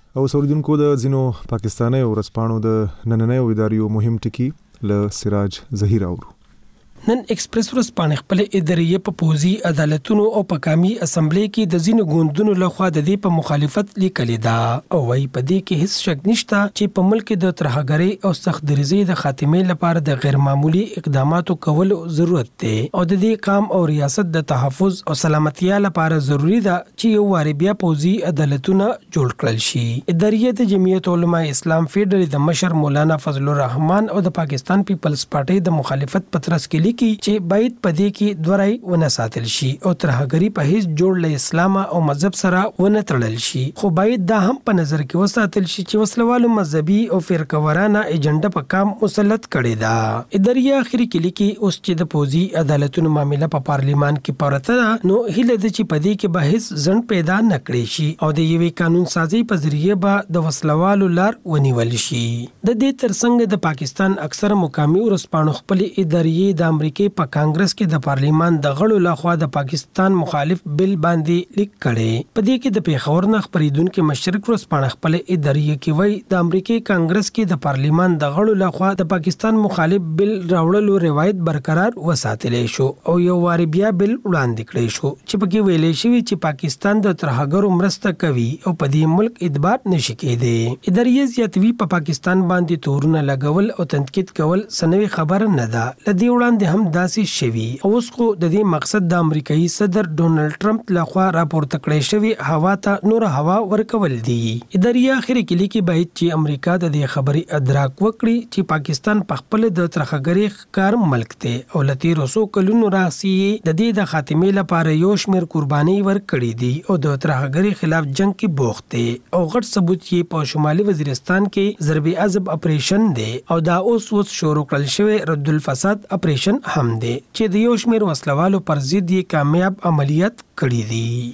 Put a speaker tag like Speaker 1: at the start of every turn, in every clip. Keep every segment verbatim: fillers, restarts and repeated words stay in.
Speaker 1: او سوریدونکو د ځینو پاکستاني ورځپاڼو د نننۍ اداریو مهم ټکی له سراج ظهیر اورو.
Speaker 2: نن ایکسپریس ورځپاڼه خپل ادارې په پوزي عدالتونو او په قومي اسمبلی کې د ځینو ګوندونو لخوا د دې په مخالفت لیکلې ده او وايي په دې کې هیڅ شک نشته چې په ملک د ترهګرۍ او سخت دریزۍ د خاتمې لپاره د غیر معمولی اقداماتو کول ضرورت دی او د دې قام او ریاست د تحفظ او سلامتیا لپاره ضروری ده چې یو واری بیا پوزي عدالتونه جوړ کړل شي. ادارې د جمعیت علماء اسلام فیډرال د مشر مولانا فضل الرحمن او د پاکستان پیپلز پارټي د مخالفت پترس کې کی چې باید پدې کې دورای ونه ساتل شي او ترهګری په هیڅ جوړ له اسلام او مذهب سره ونه تړل شي، خو باید دا هم په نظر کې وساتل شي چې وسلوالو مذهبي او فرقوارانه ایجنډا په کام مسلط کړي ده. ادارې اخري کې لیکي اوس چې د پوزي عدالتونو معاملې په پارلیمان کې پورته ده نو هله د چې پدې کې به هیڅ ځن پیدا نکړي شي او د یوې قانون سازي په ذریعہ به د وسلوالو لار ونیول شي. د دې ترڅنګ د پاکستان اکثر مقامي ورسپانو خپل ادارې د امریکای په کانګرس کې د پارلیمان د غړو لخوا د پاکستان مخالف بل باندې لیک کړي. په دې کې د پیښور نه خبرېدونکو مشرک ورسپانه خپل ادارې کې وایي د امریکای کانګرس کې د پارلیمان د غړو لخوا د پاکستان مخالف بل راوړلو روایت برقرار وساتلې شو او یو واری بیا بل وړاندې کړی شو چې په کې ویلې شوی چې پاکستان د ترهګرو مرسته کوي او په دې ملک اعتبار نشي کېدی. ادارې زیاتوي په پاکستان باندې تورونه لګول او تنقید کول سنوي خبر نه ده. لدی وړاندې هم داسې شوی اوس خو د دې مقصد د امریکایي صدر ډونالد ټرمپ لخوا راپورته کړی شوی هوا ته نور هوا ورکول دي. ادارې اخر کې لیکي باید چې امریکا د دې خبرې ادراک وکړي چې پاکستان په خپل د ترهګرۍ کار ملک دی او لتی روسو کلونو راسي د دې د خاتمې لپاره یو شمیر قرباني ورکړي دي او د ترهګرۍ خلاف جنگ کې بوخت دي او غټ ثبوت یې په شمالي وزیرستان کې ضرب عضب اپریشن دی او دا اوس اوس شروع کړل شوی رد الفساد اپریشن هم دی چې د یو شمیر وسلوالو پر ضد یې کامیاب عملیات کړي دي.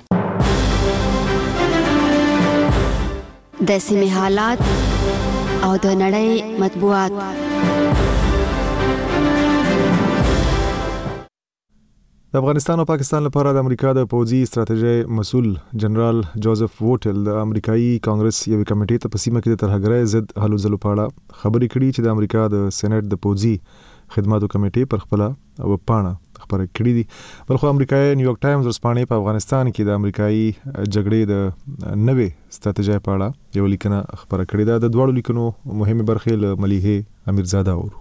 Speaker 3: د سیمې حالات او د نړۍ مطبوعات.
Speaker 1: د افغانستان او پاکستان لپاره د امریکا د پوځي ستراتیژي مسؤل جنرال جوزف ووټل د امریکایي کانګرس یوې کمیټې ته په سیمه کې د ترهګرۍ ضد هلو ځلو په اړه خبرې کړي چې د امریکا د سېنات د پوځي خدماتو کمیټې پر خپل او پاڼه خبره کړې دي. بلخو امریکایي نیویارک ټایمز ورځپاڼې په افغانستان کې د امریکایي جګړې د نوې ستراتیژي په اړه یو لیکنه خبره کړې ده. د دوړو لیکنو مهمه برخه له ملیحه امیرزاده اورو.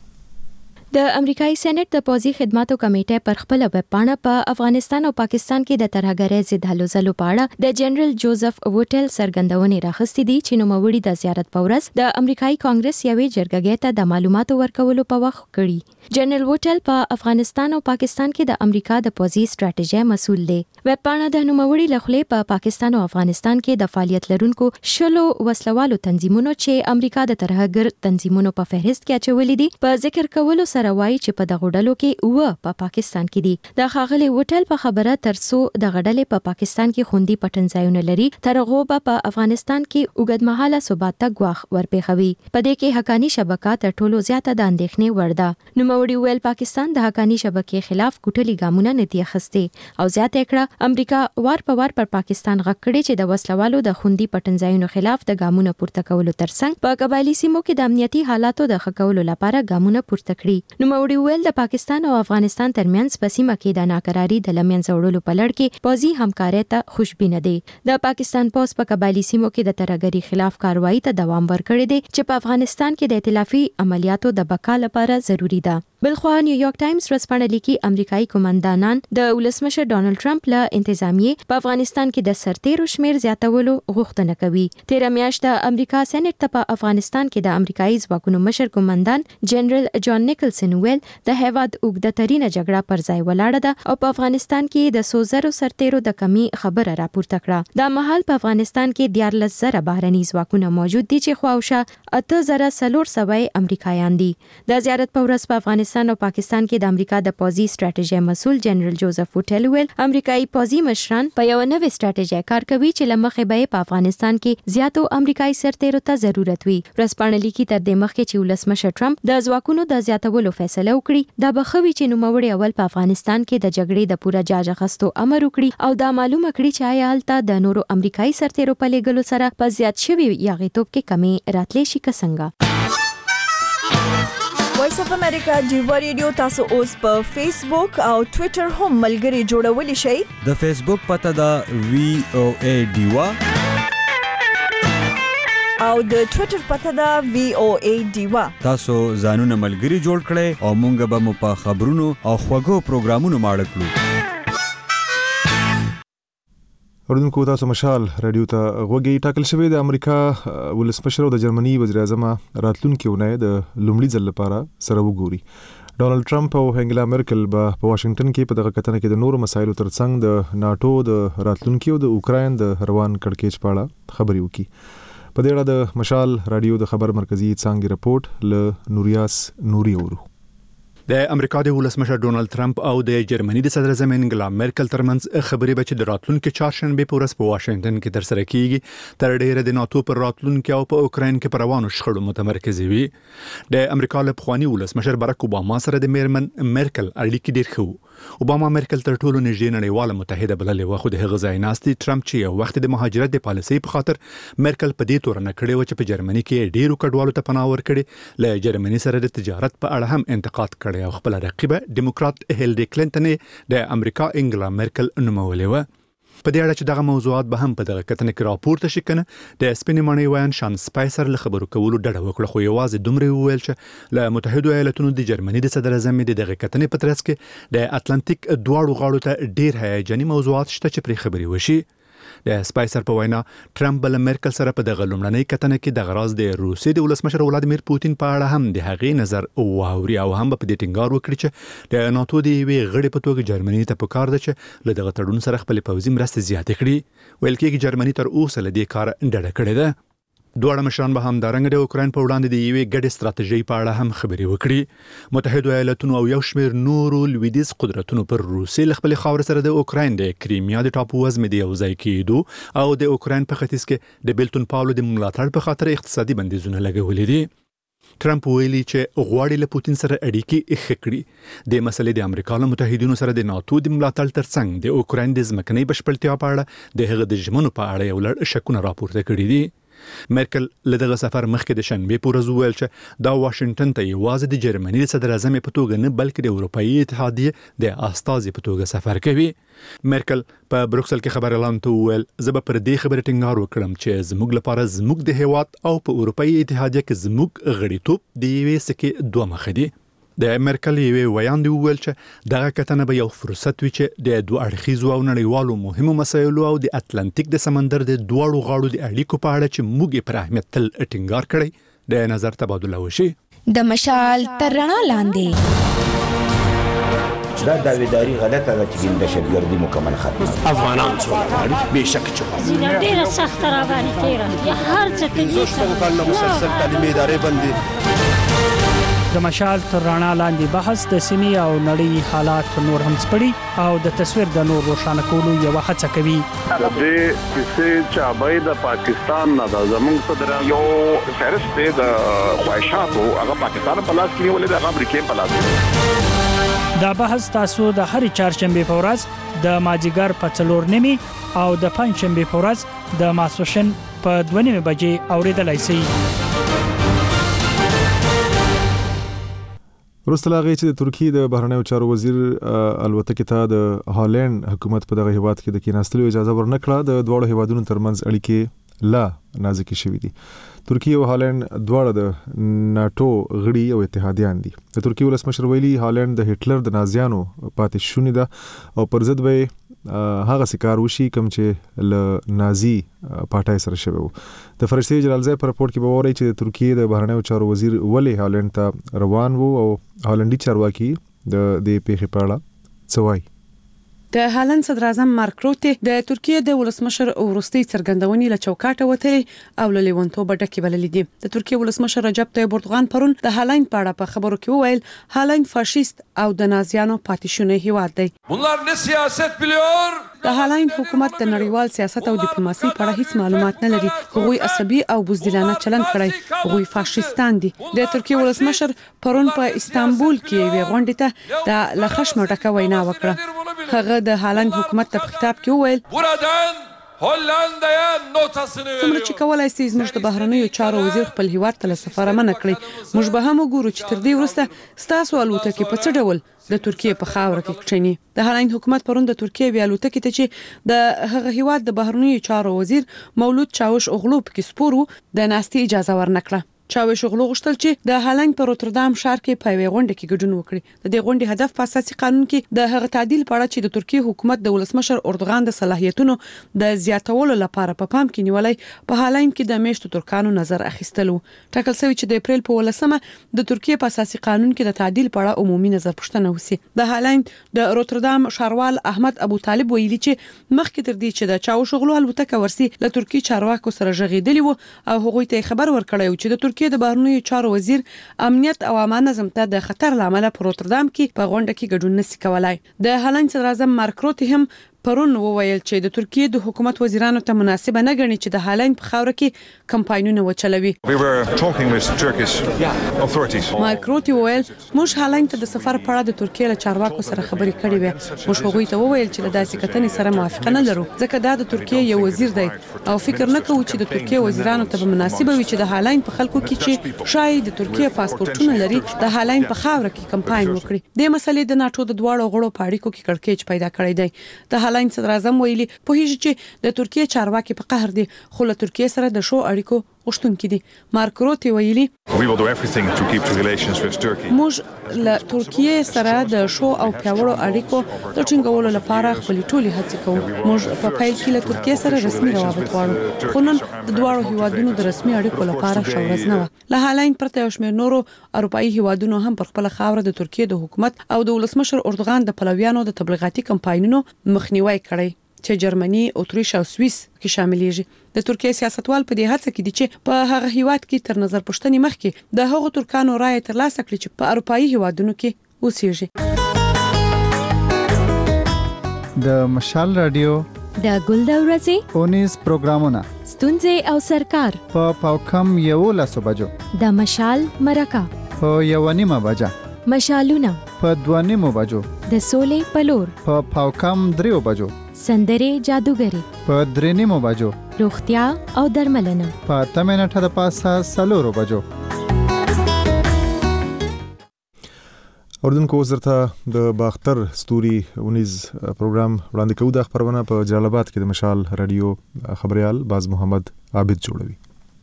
Speaker 4: د امریکایي سېنات د پوځي خدماتو کمیټې پر خپل ویب پاڼه په افغانستان او پاکستان کې د ترهګرۍ ضد هلو ځلو په اړه د جنرال جوزف ووټل څرګندونې راخستې دي چې نوموړي د زیارت په ورځ د امریکایي کانګرس یوې جرګې ته د معلوماتو ورکولو په وخت کړي. جنرال ووټل په افغانستان او پاکستان کې د امریکا د پوځي ستراتیژي مسؤل دی. ویب پاڼه د نوموړي لخوا په پاکستان او افغانستان کې د فعالیت لرونکو شلو وسلوالو تنظیمونو چې امریکا د ترهګر تنظیمونو په فهرست کې اچولې دي په ذکر کولو راوایي چې په دغه ډلو کې و په پاکستان کې دي. د ښاغلي وټل په خبره ترڅو د غډلې په پاکستان کې خوندي پټنځایونه لري تر هغه په افغانستان کې اوږدمهاله ثبات ته ګواښ ورپېښوي. په دې کې حقانی شبکه تر ټولو زیاته د اندېښنې وړ ده. نوموړي ویل پاکستان د حقانی شبکې خلاف کوټلي ګامونه نه دي اخیستي او زیاته کړه امریکا وار په وار پر پاکستان غږ کړي چې د وسلوالو د خوندي پټنځایونو خلاف د ګامونه پورته کولو ترڅنګ په قبایلی سیمو کې د امنیتي حالاتو د ښه کولو لپاره ګامونه پورته کړي. نوموړي ویل د پاکستان او افغانستان ترمنځ په سیمه کې د ناکراری د لمنځه وړلو په لړ کې پوځي همکارۍ ته خوشبینه دي. د پاکستان پوځ په قبایلی سیمو کې د ترهګرۍ خلاف کاروایی ته دوام ورکړی دی چې په افغانستان کې د ائتلافي عملیاتو د بقا لپاره ضروری ده. بلخوا نیویارک ټایمز ورځپاڼه لیکي امریکایي قومندانان د ولسمشر ډونالد ټرمپ له انتظامیې په افغانستان کې د سرتیرو شمیر زیاتولو غوښتنه کوي. تیره میاشت د امریکا سېنات ته په افغانستان کې د امریکایي ځواکونو مشر قومندان جنرال جان نیکلسن ویل د هیواد اوږده ترینه جګړه پر ځای ولاړه ده او په افغانستان کې د څو زرو سرتیرو د کمی خبره راپورته کړه. دا مهال په افغانستان کې دیارلس زره بهرني ځواکونه موجود دي چې خواوشا اته زره څلور سوه امریکایان دي. د زیارت په ورځ په افغانستان افغانستان او پاکستان کې د امریکا د پوځي ستراتیژي مسول جنرال جوزف ووټل ویل امریکایي پوځي مشران په یو نوې ستراتیژي کار کوي چې لمخې به په افغانستان کې زیاتو امریکایي سرتیرو ته ضرورت وي. ورځپاڼه لیکي تر دې مخکې چې ولسمشر ټرمپ د ځواکونو د زیاتولو فیصله وکړي دا به خوي چې نوموړي اول په افغانستان کې د جګړې د پوره جاج اخیستو امر وکړي او دا معلومه کړي چې آیا هلته د نورو امریکایي سرتیرو په لېږلو سره په زیات شوي یاغیتوب کې کمی راتلی شي که څنګه.
Speaker 5: وایس اف امریکا ډیوا ریډیو تاسو اوس په فیسبوک او ټوئیټر هم ملګري جوړولی شئ.
Speaker 6: د فیسبوک پته دا وی او ای ډیوا
Speaker 5: او د ټوئیټر پته دا وی او ای ډیوا.
Speaker 6: تاسو ځانونه ملګري جوړ کړئ او مونږ به مو په خبرونو او خوږو پروګرامونو ماړه کړو.
Speaker 1: اردوونکو تاسو مشال رادیو ته غوږی ټاکل شوی د امریکا ولسمشر او د جرمني وزیر اعظم راتلونکي اونۍ د لومړي ځل لپاره سره وګوري. ډونالد ټرمپ او انګلا مرکل به په واشنگټن کې په دغه کتنه کې د نورو مسایلو ترڅنګ د ناتو د راتلونکي او د اوکراین د روان کړکېچ په اړه خبرې وکړي. په دې اړه د مشال رادیو د خبر مرکزی څانګې رپورت له نوریاس نوري اورو.
Speaker 7: د امریکا د ولسمشر ډونالد ټرمپ او د جرمني د صدر اعظم انګلا مرکل ترمنځ خبرې به چې د راتلونکي چهارشنبه په ورځ په واشنگټن کې ترسره کیږي تر ډیره د ناتو پر راتلونکي او په اوکراین کې پر روانو شخړو متمرکز وي. د امریکا له پخوانی ولسمشر باراک اوباما سره د میرمن مرکل اړیکې ډېر ښه. اوباما مرکل تر ټولو نږدې نړیواله متحده بللې و، خو د هغه ځای ناستي ټرمپ چې یو وخت د مهاجرت د پالیسۍ په خاطر مرکل په دې تور نه کړې و چې په جرمني کې ډیرو کډوالو ته پناه ورکړي. له جرمني سره د تجارت په اړه هم انتقاد کړي او خپل رقیب ډیموکرات هیلری کلینټن د امریکا انګلا مرکل نومولې و. په دې اړه چې دغه موضوعات به هم په دغه کتنه کې راپورته شي کنه د سپینې مڼې وایان شان سپایسر له خبرو کولو ډډه وکړه، خو یوازې دومره وویل چې له متحده ایالاتونو د جرمني د صدر اعظم د دغه کتنې په ترڅ کې د اتلانتیک دواړو غاړو ته ډیر هیجاني موضوعات شته چې پرې خبرې وشي. د سپایسر په وینا ټرمپ بل مرکل سره په دغه لومړنۍ کتنه کې د غراز د روسي د ولسمشر ولادیمیر پوتین په اړه هم د هغې نظر واوري او هم په دې ټینګار وکړي چې د ناتو د یوې غړي په توګه جرمني ته پکار ده چې له دغه تړون سره خپل پوځي مرستې زیاتې کړي. ویل کېږي جرمني تر اوسه له دې کار ډډه کړې ده. دوړه مشران به هم دارنګ د اوکراین په وړاندې د یوې ګډې ستراتیژۍ په اړه هم خبرې وکړي. متحده ایالاتونو او یو شمېر نورو لویدیځ قدرتونو پر روسي له خپلې خاورې سره د اوکراین د کریمیا د ټاپو وزمې د یو ځای کېدو او د اوکراین په ختیځ کې د بیلتون پاولو د ملاتړ په خاطر اقتصادي بندیزونه لګولي دي. ټرمپ ویلي چې غواړي له پوتین سره اړیکې ښه کړي. د مسلې د امریکا له متحدینو سره د ناتو د ملاتړ ترڅنګ د اوکراین د ځمکنۍ بشپړتیا په اړه د هغه د ژمنو په اړه یو لړ شکونه راپورته کړي دي. مرکل له دغه سفر مخکې د شنبې په ورځ وویل چې دا واشنگټن ته یوازې د جرمني د صدر اعظم په توګه نه بلکې د اروپایي اتحادیې د استازي په توګه سفر کوي. مرکل په بروکسل کې خبر اعلان ته وویل زه به پر دې خبرې ټینګار وکړم چې زموږ لپاره زموږ د هیواد او په اروپایي اتحادیه کې زموږ غړیتوب د یوې سکې دوه مخه دي. د مرکل یوې ویاندې وویل چې دغه کتنه به یو فرصت وي چې د دوه اړخیزو او نړیوالو مهمو مسایلو او د اتلانتیک د سمندر د دواړو غاړو د اړیکو په اړه چې موږ پر اهمیت تل ټینګار کړی د نظر تبادله وشي.
Speaker 8: د مشال تر رڼا لاندې
Speaker 9: دا داویداری غلطه ده چې د دهشتګردي مکمل ختمه
Speaker 10: افغانان څوک غواړي بېشکه چې
Speaker 11: زینه ډېره سخته راباندې تېره یا هر څه کوي
Speaker 10: زه شپږ کاله مسلسل تعلیمي ادارې بندي.
Speaker 12: د مشال تر رڼا لاندې بحث د سیمې او نړۍ حالات نور هم سپړي او د تصویر د نور روښانه کولو یو هڅه کوي.
Speaker 13: د دې کیسې چابای د پاکستان نه د زموږ صدر یو فهرست دی د خواهشاتو هغه پاکستان په لاس کې نیولې د امریکا په لاس.
Speaker 12: دا بحث تاسو د هرې چهارشنبې په ورځ د مازیګر په څلور نیمې او د پنجشنبې په ورځ د ماسپښین په دوه نیمې بجې اورېدلای شئ.
Speaker 1: وروسته له هغې چې د ترکیې د بهرنیو چارو وزیر الوتکې ته د هالند حکومت په دغه هیواد کې د کېناستلو اجازه ورنه کړه، د دواړو هیوادونو ترمنځ اړیکې لا نازکې شوي دي. ترکیه او هالند دواړه د ناتو غړي او اتحادیان دي. د ترکیه ولسمشر ویلي هالند د هټلر د نازیانو پاتې شونې ده او پر ضد به هغه سکار وشي کوم چې له نازي پاټای سره شوی وو. د فرشتي جلالزای په راپور کې به وایي چې د ترکیه د بهرنیو چارو وزیر ولې هالند ته روان وو او هالندي چارواکي د دې پیښې په اړه څه وایي.
Speaker 14: د هالند صدر اعظم مارک روته د ترکیه د ولسمشر ورستي څرګندونې له چوکاټه وته او له لیونتوب ډکې بللې دي. د ترکیه ولسمشر رجب طيب اردوغان پرون د هالند په اړه په خبرو کې وویل هالند فاشیست او د نازیانو پاتې شونې هیواد دی.
Speaker 15: Bunlar ne siyaset biliyor?
Speaker 14: د هالند حکومت د نړیوال سیاست او ډیپلوماسي په اړه هیڅ معلومات نه لري. هغوی عصبي او بزدلانه چلند کړی. هغوی فاشیستان دي. د ترکیه ولسمشر پرون په استانبول کې وی غونډه ته د لخشم ډکه وینا وکړه. هغه د هالند حکومت ته په خطاب کې وویل
Speaker 15: Buradan هولندیا نوټاسنه
Speaker 14: څومره چې کولای سي زموږ د بهرنیو چارو وزیر خپل هیواد ته سفر منع کړي. موږ به هم وګورو چې تر دې وروسته ستاسو الوتکې په څه ډول د ترکیه په خاور کې کښینی. د هالند حکومت پرون د ترکیه وی الوتکې ته چې د هغه هیواد د بهرنیو چارو وزیر مولود چاوش اوغلو په کې سپورو د ناستي اجازه ورنکړه. چاوش اوغلو غوښتل چې د هالند په روتردام ښار کې په یوه غونډه کې ګډون وکړي. د دې غونډې هدف په اساسي قانون کې د هغه تعدیل په اړه چې د ترکیه حکومت د ولسمشر اردوغان د صلاحیتونو د زیاتولو لپاره په پام کې نیولای په هالند کې د میشتو ترکانو نظر اخیستلو. ټاکل شوی چې د اپریل په ولسمه د ترکیه په اساسي قانون کې د تعدیل په اړه عمومي نظر پوښتنه وسی. د هالند د روتردام ښاروال احمد ابو طالب ویلي چې مخکې تر دې چې د چاوش اوغلو الوتکه ورسي له ترکیه چارواکو سره ژغېدلی وو او هغوی ته خبر ورکړی چې د ترکیه د بهرنیو چارو وزیر امنیت او امان نظم ته د خطر لامل په روتردام کې په غونډه کې ګډون نشي کولای. د هالند صدر اعظم مارک روته هم پرون وویل چې د ترکیه د حکومت وزیرانو ته مناسب نه ګڼي چې د هالند په خاور کې کمپاینونه وچلوي.
Speaker 16: We were talking with Turkish authorities.
Speaker 14: مارک روته وویل موږ هالند ته د سفر په اړه د ترکیه له چارواکو سره خبرې کړې وې. موږ هغوی ته وویل چې له داسې کتنې سره موافقه نه لرو ځکه دا د ترکیه یو وزیر دی او فکر نه کوو چې د ترکیه وزیرانو ته به مناسب وي چې د هالند په خلکو کې چې شاید د ترکیه پاسپورتونه لري د هالند په خاور کې کمپاین وکړي. د مسلې د ناتو د دواړو غړو په اړیکو کې کړکېچ پیدا کړی دی. د هالند صدر اعظم ویلي په هیڅ چې د ترکیه چارواکي په قهر دي خو له ترکیه سره د شو اړیکو غوښتونکي دي. مارک روته ویلي
Speaker 16: We will do everything to keep the relations with Turkey.
Speaker 14: موږ له ترکیه سره د شو او پیاوړو اړیکو د ټینګولو لپاره خپل ټولي هڅې کوو. موږ په پیل کې له ترکیه سره رسمي روابط غواړو خو نن د دواړو هیوادونو د رسمي اړیکو لپاره ښه ورځ نه وه. له هالند پرته یو شمېر نورو اروپایي هیوادونو هم پر خپل خاوره د ترکیه د حکومت او د ولسمشر اردوغان د پلویانو د تبلیغاتي کمپاینونو مخنیوي کړی چې جرمني، اتریش او سویس کې شاملېږي. د ترکیه سیاستوال په دې هڅه کې دي چې په هغه هیواد کې تر نظر پوښتنې مخکې د هغو ترکانو رائے ترلاسه کړي چې په اروپایي هیوادونو کې اوسېږي.
Speaker 17: د مشال رادیو
Speaker 4: د ګل د ورځې
Speaker 17: اونیز پروګرامونه
Speaker 4: ستونزې او سرکار
Speaker 17: په پاوکم یو لسو بجو
Speaker 4: د مشال مرکه
Speaker 17: په یو نیمه بجه
Speaker 4: مشالونه
Speaker 17: په دوه نیمو بجو
Speaker 4: د سولې پلور
Speaker 17: په پاوکم دریو بجو
Speaker 4: سندرې جادوګری
Speaker 17: په درې نیمو بجو
Speaker 4: روغتیا او درملنه
Speaker 17: په اته منټه د پاسه څلورو بجو.
Speaker 1: اردن کو وزارت د باختر ستوري ونیز پروګرام وړاندې کوي. د خبرونه په جلال آباد کې د مشال رادیو خبريال باز محمد عابد جوړوي.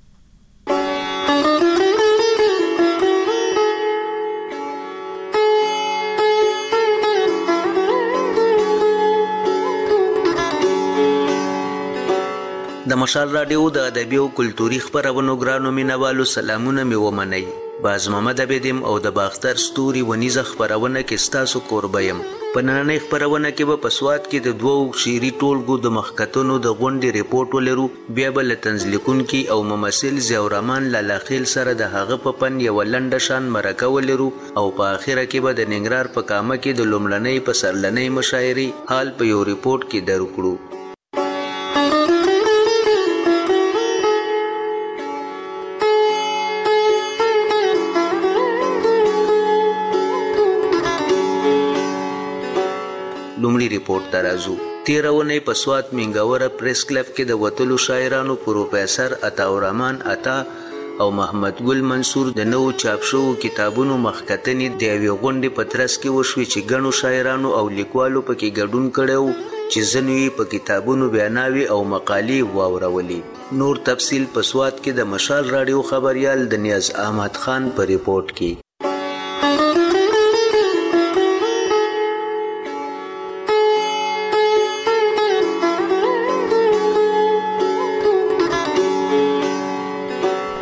Speaker 18: د مشال رادیو د ادبي او کلتوري خبرونو ګرانو مینوالو سلامونه مې ومنئ. باز محمد عبیدم او د باختر ستوري ونیزه خبرونه کې ستاسو کوربه یم. په نننۍ خبرونه کې به په سواد کې د دوو شعري ټولګو د مخکتونو د غونډې ریپورت ولرو. بیا به له طنزلیکونکي او ممثل ضیاء الرحمن لالاخیل سره د هغه په فن یوه لنډه شان مرکه ولرو او په اخره کې به د ننګرهار په کامه کې د لومړنۍ پسرلنۍ مشاعرې حال په یو ریپورت کې درو کړو. لومړی ریپورت ته راځو. تېره اونۍ په سوات مینګاوره پریس کلب کې د وتلو شاعرانو پروفیسر عطاالرحمن عطا او محمد ګل منصور د نوو چاپ شوو کتابونو مخکتنې د یوې غونډې په ترڅ کې وشوې چې ګڼو شاعرانو او لیکوالو پکې ګډون کړی و چې ځینو یې په کتابونو بیاناوې او مقالې واورولې. نور تفصیل په سوات کې د مشال راډیو خبریال د نیاز احمد خان په ریپورت کې.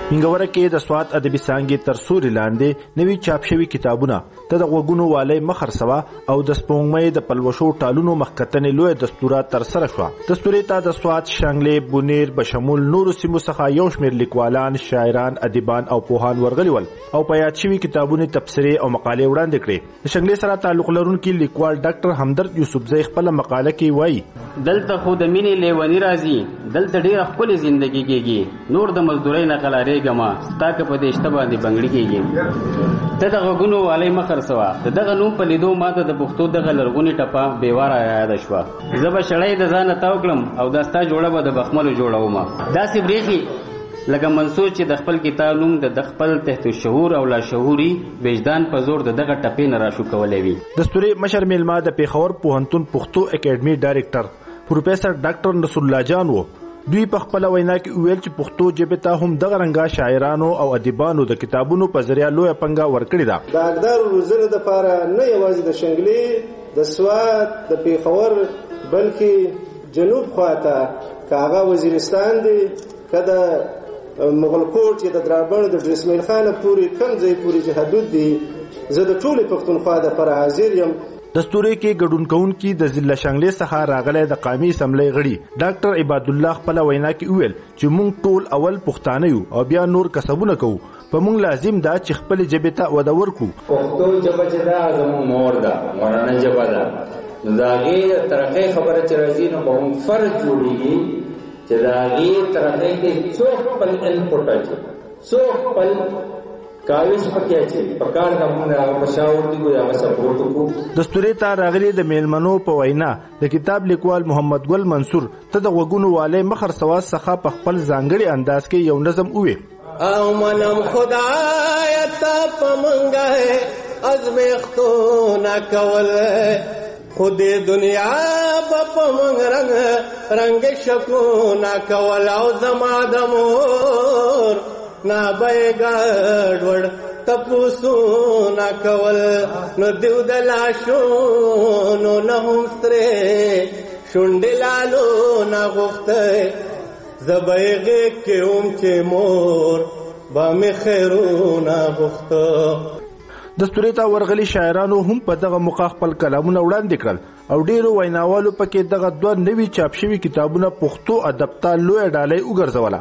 Speaker 19: منګوره کې د سواد ادبي څانګې تر سوري لاندې نوي چاپ شوي کتابونه ته د غوګونو والی مخر سوا او د سپوږمۍ د پلوشو ټالونو مخکتنې لوی دستوره تر سره شو. دستورې ته د سواد، شانګلې، بونیر بشمول نورو سیمو څخه یو شمېر لیکوالان، شاعران، ادیبان او پوهان ورغلي ول او په یاد شوي کتابونه تبصرې او مقالې وړاندې کړې. د شانګلې سره تعلق لرونکي لیکوال ډاکټر همدرد یوسفزی خپل مقاله کې وایي
Speaker 20: دلته خو د مینې لیونی راځي، دلته ډیره ښکلې زندګي کېږي، نور د مزدورۍ نه قلارېږم ستا که په دې شته باندې بنګړي کېږي. ته د غوږونو والی مه خرڅوه. د دغه نوم په لیدو ماته د پښتو دغه لرغونې ټپه بېواره یاده شوه. زه به شړی د ځانه تاو کړم او دا ستا جوړه به د بخملو جوړومه. داسې برېښي لکه منصور چې د خپل کتاب نوم د خپل تحت الشعور او لاشعوري وجدان په زور د دغه ټپې نه راشو کولی وي.
Speaker 19: دستورې مشر میلمه د پېښور پوهنتون پښتو اکیډمي ډایرکټر پروفیسر ډاکټر نصر الله جان و. دوی په خپل وینا کې ویل چې پښتو ژبې ته هم دغه رنګه شاعرانو او ادیبانو د کتابونو په ذریعه لویه پنګه ورکړې ده.
Speaker 21: د اقدار روزنې دپاره نه یوازې د شنګلې، د سوات، د پېښور بلکې جنوب خواته که هغه وزیرستان دی، که د مغلکوټ یا د درابڼ د ډریسمیل خانه پورې کوم ځای پورې چې حدود دي، زه د ټولې پښتونخوا دپاره حاضر یم.
Speaker 19: دستورې کې ګډون کوونکي د ضلع شانګلې څخه راغلی د قومي اسمبلۍ غړي ډاکټر عباد الله خپل وینا کې وویل چې موږ ټول اول پښتانه یو او بیا نور کسبونه کوو. په موږ لازم ده چې خپل ژبې ته وده ورکړو.
Speaker 22: پښتو ژبه چې ده زموږ مور ده، مورنۍ ژبه ده، نو د هغې ترقۍ خبره چې راځي نو به موږ فرض جوړېږي چې د هغې ترقۍ کې څوک خپل انپوټ اچي، څوک خپل کاویش پکې اچي، په کار د موږ هغه مشاور دي کوو هغه سپورټ وکړو.
Speaker 19: دستورې ته راغلي د میلمنو په وینا د کتاب لیکوال محمد ګل منصور ته د غوږونو والی مخر سوا څخه په خپل ځانګړي انداز کې یو نظم وویل
Speaker 23: او منم خدای ته په منګه ازمیختونه کول، خود دنیا په منګ رنګ رنګ شکونه کول او زما د مور نا به ګډوډ تپوسونه کول، نو دیو د لاشونو نه هم سترې شونډې لالو نه غوښته، زه به یې غېږ کې وم چې مور به مې خیرونه غوښته.
Speaker 19: دستورې ته ورغلي شاعرانو هم په دغه موقع خپل کلامونه وړاندې کړل او ډیرو ویناوالو پکې دغه دوه نوي چاپ شوي کتابونه پښتو ادب ته لویه ډالۍ وګرځوله.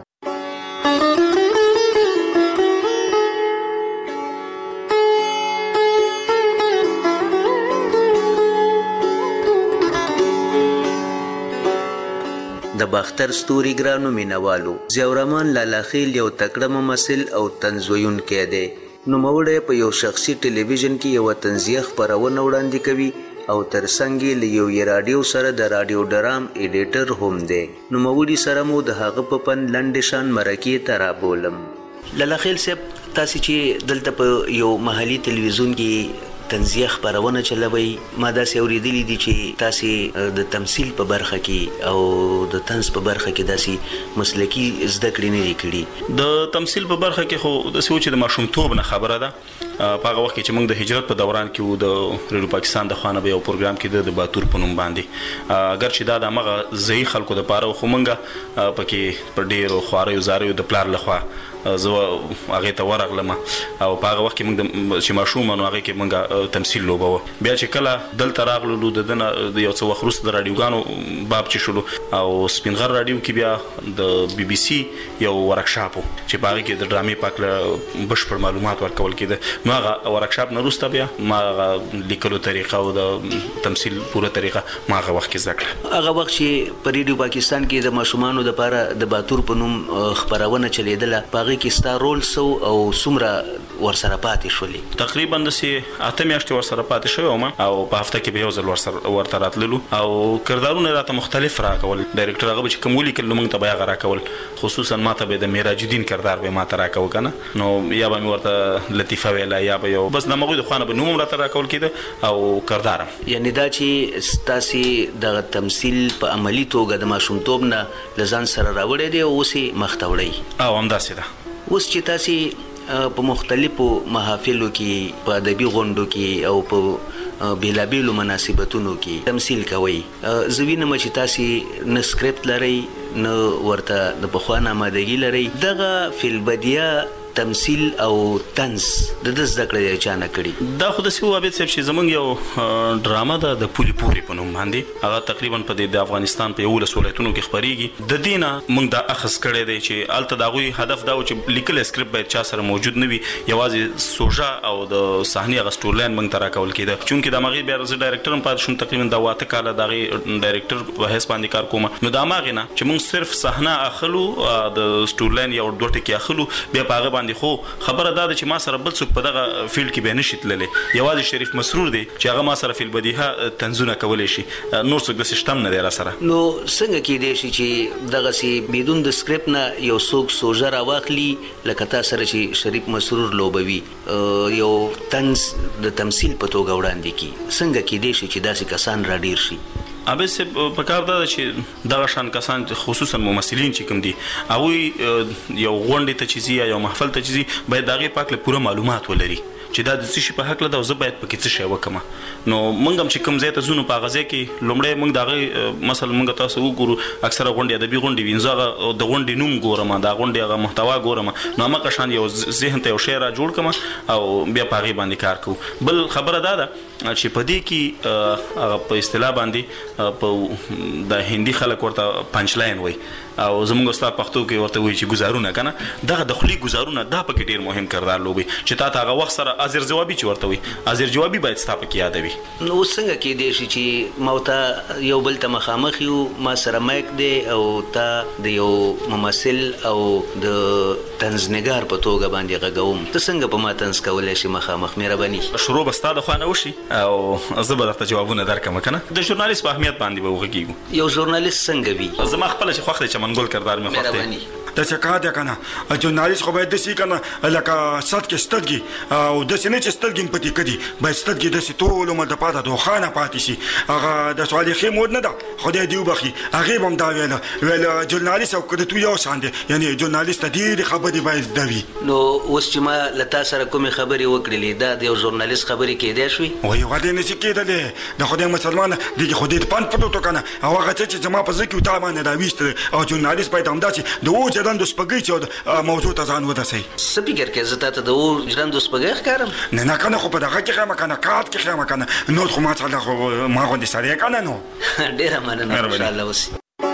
Speaker 18: د باختر ستوري ګرانو مینوالو، ضیاءالرحمن لالاخیل یو تکړه ممثل او طنز ویونکی دی. نوموړی په یو شخصي ټلویزیون کې یوه طنزیه خپرونه وړاندې کوي او ترڅنګ یې له یوې راډیو سره د راډیو ډرام ایډیټر هم دی. نوموړي سره مو د هغه په پند لنډې شان مرکې ته رابولم. لالاخیل صاحب، تاسې چې دلته په یو محلي تلویزیون کې طنزیه خپرونه چلوي، ما داسې اورېدلي دي چې تاسې د تمثیل په برخه کې او د طنز په برخه کې داسې مسلکي زده کړې نه دي کړي.
Speaker 24: د تمثیل په برخه کې خو داسې و چې د ماشومتوب نه خبره ده. په هغه وخت کې چې موږ د هجرت په دوران کې وو، د ریډیو پاکستان د خوا نه به یو پروګرام کې د باتور په نوم باندې، اگر چې دا د همغه ځایي خلکو دپاره خو موږ پکې په ډېرو خواریو زاریو د پلار لخوا زه هغې ته ورغلم او په هغه وخت کې موږ چې ماشوم نو هغې کې موږ تمثیل لوبوه. بیا چې کله دلته راغللو د ده نه د یو څه وخت وروسته د راډیوګانو باب چې شولو او سپین غر راډیو کې بیا د بي بي سي یو ورکشاپ و چې په هغې کې د ډرامې په هکله بشپړ معلومات ورکول کېده. نو هغه ورکشاپ نه وروسته بیا ما هغه لیکلو طریقه او د تمثیل پوره طریقه ما هغه وخت کې زده کړه.
Speaker 18: هغه وخت چې په ریډیو پاکستان کې د ماشومانو دپاره د باتور په نوم خپرونه چلېدله، په هغې کې ستا رول څه او څومره ورسره پاتې شولې؟
Speaker 24: تقریبا داسې اته میاشتې ورسره پاتې شوی وم او په هفته کې به یو ځل ورسره ورته راتللو او کردارونه راته مختلف راکول. ډایرکټر هغه به چې کوم ولیکل نو موږ ته به هغه راکول، خصوصا ما ته به د معراج الدین کردار به ما ته راکوه که نه، نو یا به مې ورته لطیفه ویله یا به یو بس د مغوی د خوا نه به نوم هم راته راکول کېده او کردارم.
Speaker 18: یعنې دا چې ستاسې دغه تمثیل په عملي توګه د ماشومتوب نه له ځان سره راوړی دی او اوس یې مخ ته وړئ؟
Speaker 24: او همداسې ده.
Speaker 18: اوس چې تاسې په مختلفو محافلو کې، په ادبي غونډو کې او په بیلابیلو مناسبتونو کې تمثيل کوي. زه وینم چې تاسو نه سکرپټ لرئ نه ورته د پخوانه آمادګي لرئ. دغه فلبدیا تمثيل او طنز د د زده کړې چانه کړي.
Speaker 24: دا خو د سیو عابد صاحب چې زمونږ یو ډرامه ده د پولی پوری په نوم باندې، هغه تقریبا په د افغانستان په یو لس ولایتونو کې خبريږي. د دینه موږ دا اخص کړی دی چې الته دا غوي هدف دا و چې لیکل سکرپټ باید چا سره موجود نه وي، یوازې سوژا او د صحنه غ سټورلاین موږ ترا کول کېده. چونکې د مغرب بیا زه ډایرکټر هم پات شوم، تقریبا دا واته کاله د ډایرکټر په هیڅ باندې کار کوم. نو دا ماغه نه چې موږ صرف صحنه اخلو د سټورلاین یو دوه ټکی اخلو، بیا په هغه باندې خو خبره دا ده چې ما سره بل څوک په دغه فیلډ کې به نشي تللی، یوازې شریف مسرور دی چې هغه ما سره فیل بدیهه تنظونه کولی شي، نور څوک د سیستم نه دی را سره.
Speaker 18: نو څنګه کېدای شي چې دغه سي بدون د سکرپټ نه یو څوک سوژه راواخلي لکه تا سره چې شریف مسرور لوبوي یو طنز د تمثيل په توګه وړاندې کی؟ څنګه کېدای شي چې داسې کسان را ډیر شي؟
Speaker 24: اوبه سه په کار دا چې دغه شان کسان خصوصا ممثلین چې کوم دي هغه یو غونډه ته چیزي یا یو محفل ته چیزي باید دغه پاک له پوره معلومات ولري چې دا د څه شي په حق له دا زه باید پکې څه شی وکم. نو موږ هم چې کوم ځای ته زونو په غزه کې لومړی موږ دغه مثلا موږ تاسو وګورو اکثره غونډې ادبي غونډې وینځه د غونډې نوم ګورم، دا غونډې هغه محتوا ګورم، نو ما قشان یو ذهن ته یو شی را جوړ کم او بیا په غي باندې کار کوم. بل خبره دا ده چې په دې کې هغه په اصطلاح باندې په د هندي خلک ورته پنچ لاین وای او زموږ استاد پښتو کې ورته وایي چې گزارونه کنه دغه د خلی گزارونه دا پکې ډیر مهم کردار لوبي چې تا ته هغه وخت سره ازر جوابي چې ورته وي ازر جوابي باید ستا پکې یادوي.
Speaker 18: نو څنګه کې دی چې موته یو بل ته مخامخ یو ما سره مایک دی او تا د یو ممثل او د طنزنګار په توګه باندې غږوم، ته څنګه په ما طنز کولای شي مخامخ؟ مهرباني
Speaker 24: شروع بستا د خوانه وشي او زه به درته جوابونه درکم کنه. د ژورنالیست په اهمیت باندې به وغږیږو.
Speaker 18: یو ژورنالیست څنګه وي؟
Speaker 24: زما خپل چې خوخه چې منګول کردار مې خوخته
Speaker 2: د څه ده کنه ژورنالیست خو باید دسی کنه لکه صد کې سترګي او د سینې چې سترګې پتی کدي باید سترګې دسی ټول عمر د پاته دوه خانه پاتې شي. هغه د سوالي خې مود نه ده خدای دی وبخي هغه هم دا ویل ویل ژورنالیست او کده تو یو شان دي، یعنی ژورنالیست دې خبرې باید دوي.
Speaker 18: نو اوس چې ما لتا سره کومه خبرې وکړلې دا د یو ژورنالیست خبرې کېدای شوې؟
Speaker 2: وای هغه نه شي کېدلې د خدای مسلمان دی خدای ته پان پټو کنه او هغه چې زما په ځکه تا باندې دا ویست او ژورنالیست باید هم داسې د و ځدان د سپګي چې موضوع ته ځان ودسي.
Speaker 18: سپیکر کې زه ته د و ځدان د سپګي ښکارم
Speaker 2: نه نه کنه خو په دغه کې خامہ کنه کات کې خامہ کنه نو خو ما ته خو ما غوندې سره کنه نو
Speaker 18: ډیر مننه ان شاء الله. وسی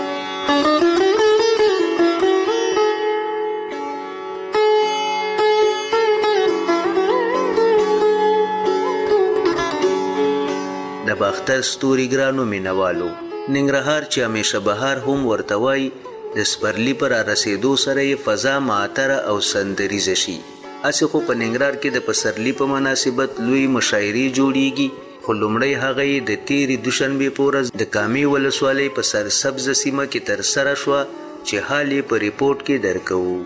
Speaker 18: د باختر ستوري ګرانو مینوالو، ننګرهار چې همیشه بهار هم ورته وای د سپرلی پر رسیدو سره فضا معطره او سندریزه شي. اسې خو په ننګرهار کې د پسرلی په مناسبت لوی مشاعرې جوړیږي، خو لومړی هغه د تیری دوشنبه په ورځ د کامي ولسوالۍ په سرسبز سیمه کې تر سره شو چې حال یې په ریپورت کې درکوو.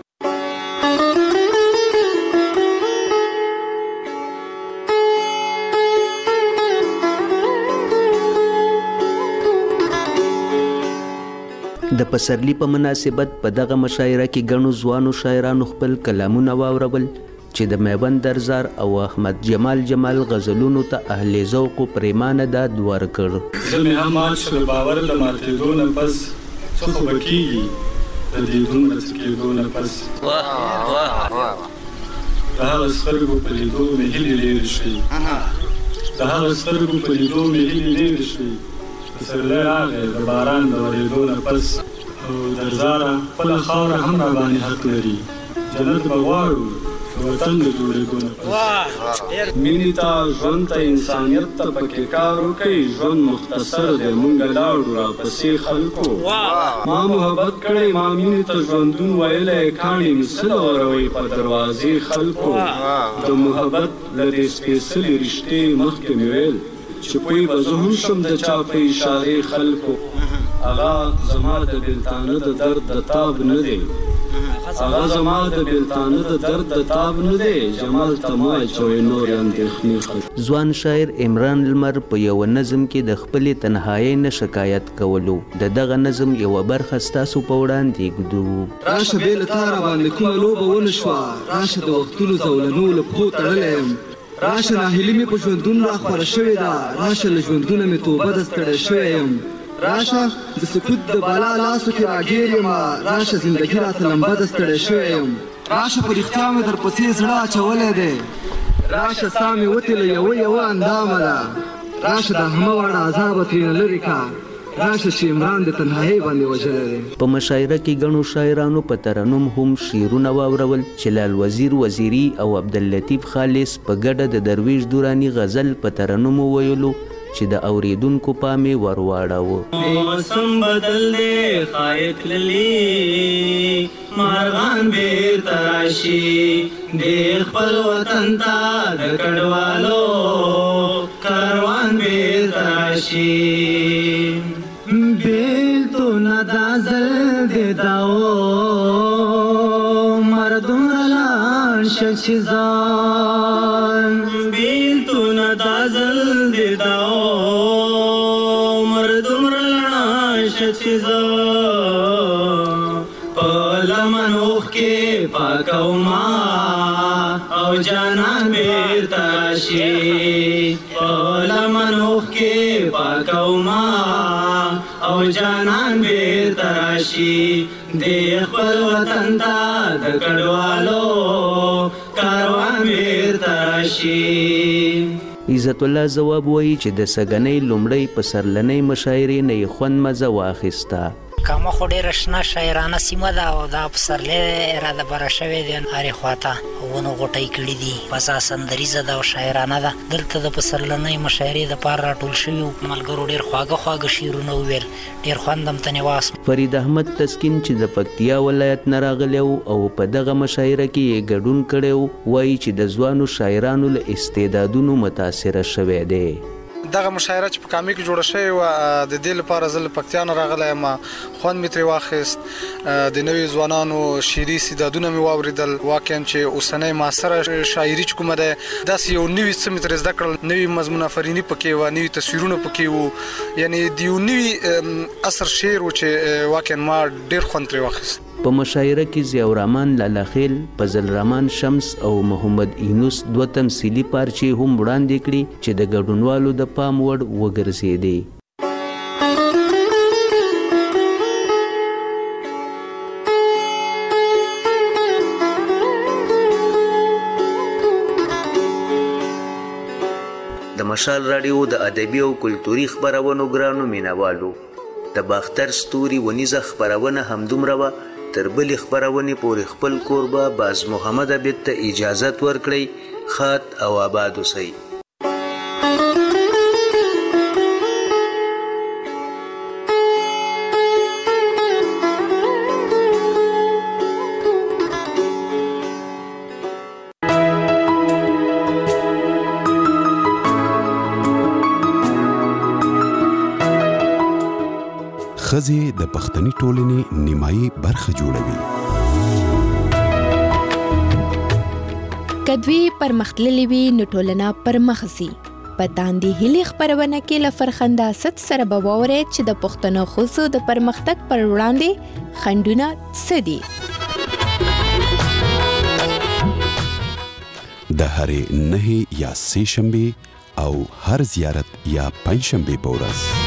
Speaker 18: د پسرلی په مناسبت په دغه مشاعره کې ګڼو ځوانو شاعرانو خپل کلامونه واورول چې د میوند درزار او احمد جمال جمال غزلونو ته اهل ذوق پریمانه داد ورکړ.
Speaker 3: زه مې هم مات شو باور د ماتېدو نه پس څه خو به کېږي د دې دومره څه کېدو نه پس.
Speaker 18: واه واه واه
Speaker 3: د هغه سترګو په لیدو مې هیلې لرې شوې د هغه سترګو په لیدو مې هیلې لرې شوې پسرلی راغی د باران د ورېدو نه پس او درزاره خپله خاوره هم راباندې حق لري جنت به غواړو وطن د جوړېدو نه پس. مینې ته ژوند ته انسانیت ته پکې کار وکړئ ژوند مختصر دی مونږ لاړو راپسې خلکو ما محبت کړی ما مینې ته ژوندون ویلی کاڼې مې څه لوروئ په دروازې خلکو د محبت له دې سپېڅلې رښتې مخکې مې ویل چې پوی به زه هم شم د چا په اشارې خلکو. هغه زما د بېلتانه د درد د تاب نه دی هغه زما د بېلتانه د درد د تاب نه دی جمال ته مه اچوئ نورې اندېښنې خلکو.
Speaker 18: ځوان شاعر عمران لمر په یوه نظم کې د خپلې تنهایۍ نه شکایت کولو. د دغه نظم یوه برخه ستاسو په وړاندې ږدو.
Speaker 5: راشه بې له تا راباندې کومه لوبه ونه شوه راشه د وختونو زولنو له پښو تړلی یم راشه ناهیلي مې په ژوندون را خپره شوې ده راشه له ژوندونه مې توبه د ستړی شوی یم راشه د سکوت د بالا لاسو کې راګیر یم راشه زندګي راته لمبه د ستړی شوی یم راشه په رښتیا مې درپسې زړه اچولی دی راشه ساه مې وتې له یوه یوه اندامه ده راشه د همه واړه عذابه ترېنه لرې کا راشه چې عمران د تنهایۍ باندې وژلی دی.
Speaker 18: په مشاعره کې ګڼو شاعرانو په ترنم هم شعرونه واورول چې لال وزیر وزیري او عبداللطیف خالص په ګډه د درویش دوراني غزل په ترنم وویلو چې د اوریدونکو پام یې ور واړاوه.
Speaker 6: موسم بدل دی خایق للی مارغان بیرته راشي د خپل وطن ته د کډوالو کاروان بیرته راشي بیلتونه دا زل دی داو مردونه لاړ شه چې ځان بیلتونه دا زل دی داو مردونه لاړ شه چې ځان په لمن اوښکې پاکوما او جانان بیرته راشي په لمن اوښکې پاکوما او جانان بیرته راشي د خپل وطن ته د کډوالو کاروان بیرته راشي.
Speaker 18: عزت الله ځواب وایي چې د سږنۍ لومړۍ پسرلنۍ مشاعرې نه یې خوند مزه واخیسته.
Speaker 7: کامه خو ډېره شنه شاعرانه سیمه ده او دا پسرلی را د بره شوی دی هرې خواته ونو غوټۍ کړي دي فضا سندریزه ده او شاعرانه ده. دلته د پسرلنۍ مشاعرې دپاره راټول شوي وو ملګرو ډېر خواږه خواږه شعرونه وویل ډېر خوند هم ترې واخیست.
Speaker 18: فرید احمد تسکین چې د پکتیا ولایت نه راغلی و او په دغه مشاعره کې یې ګډون کړی و وایي چې د ځوانو شاعرانو له استعدادونو متاثره شوی دی.
Speaker 8: دغه مشاعره چې په کامې کې جوړه شوې وه د دې لپاره زه له پکتیا نه راغلی یم خوند مې ترې واخیست د نوي ځوانانو شعري استعدادونه مې واورېدل واقعا چې اوسنۍ معاصره شاعري چې کومه ده داسې یو نوي څه مې ترې زده کړل نوي مضمون افریني پکې وه نوي تصویرونه پکې وو یعنې د یو نوي عصر شعر و چې واقعا ما ډېر خوند ترې واخیست.
Speaker 18: په مشاعره کې ضیاءالرحمن لالاخیل فضل الرحمن شمس او محمد اینوس دوه تمثیلي پارچې هم وړاندې کړي چې د ګډونوالو د پام وړ وګرځېدې. د مشال راډیو د ادبي او کلتوري خپرونو ګرانو مینوالو د باختر ستوري ونیزه خپرونه همدومره وه تر بلې خپرونې پورې خپل کوربه باز محمد عبید ته اجازت ورکړئ ښاد او آباد اوسئ.
Speaker 25: ښځې د پښتني ټولنې نیمایي برخه جوړوي.
Speaker 4: که دوی پرمختللې وي نو ټولنه پرمخ ځي. په داندې هیلې خپرونه کې له فرخنده ست سره به واورئ چې د پښتنو ښځو د پرمختګ پر وړاندې خنډونه څه دي.
Speaker 25: د هرې نهې یا سې شنبې او هر زیارت یا پنځشنبې په ورځ